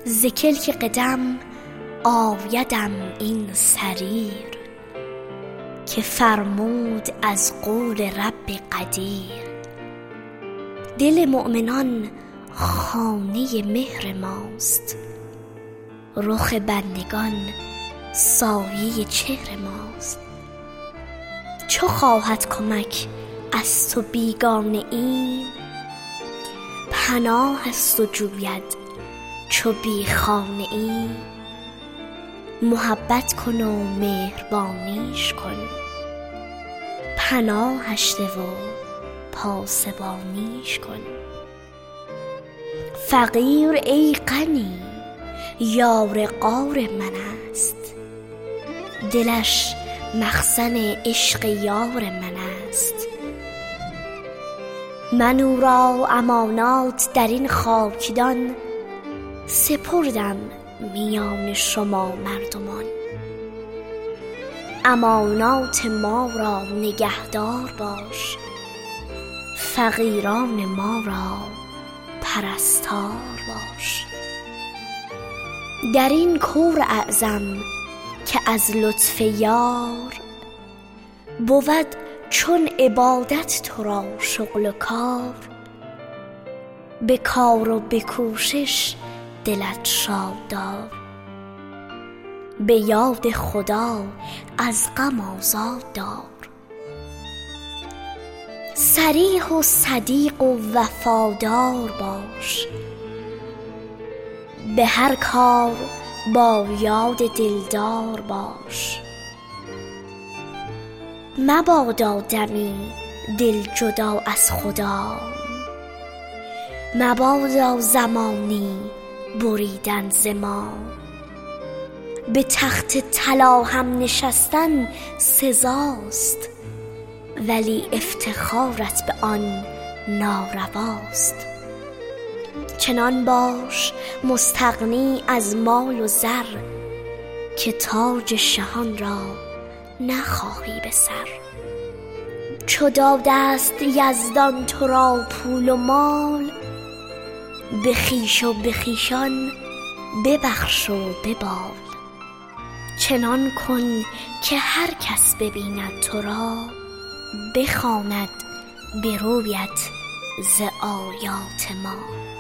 ز کلک قدم آیدم این سریر، که فرمود از قول رب قدیر. دل مؤمنان خانه مهر ماست، رخ بندگان سایه چهر ماست. چو خواهد کمک از تو بیگانه ایم، پناه است و جوید چو بی خانه ایم. محبت کن و مهربانیش کن، پناهش ده و پاسبانیش کن. فقیر ای غنی یار غار من است، دلش مخزن عشق یار من است. من او را امانات در این خاکدان، سپردم میان شما مردمان. امانات ما را نگهدار باش، فقیران ما را پرستار باش. در این کور اعظم که از لطف یار، بود چون عبادت تو را شغل و کار. به کار و به کوشش دلت شاد دار، به یاد خدا از غم آزاد دار. صریح و صدیق و وفادار باش، به هر کار با یاد دلدار باش. مبادا دمی دل جدا از خدا، مبادا زمانی بریدن ز ما. به تخت طلا هم نشستن سزاست، ولی افتخارت به آن نارواست. چنان باش مستغنی از مال و زر، که تاج شهان را نخواهی به سر. چو داده است یزدان تو را پول و مال، به خویش و به خویشان ببخش و ببال. چنان کن که هر کس ببیند تو را، بخواند به رویت ز آیات ما.